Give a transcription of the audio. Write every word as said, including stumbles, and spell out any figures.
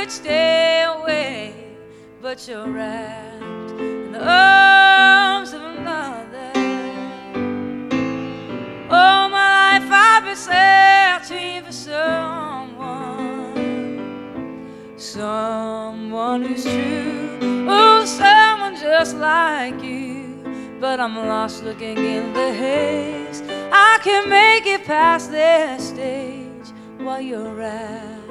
could stay away, but you're wrapped in the arms of another. All my life I've been searching for someone, someone who's true, oh, someone just like you. But I'm lost looking in the haze. I can make it past this stage while you're wrapped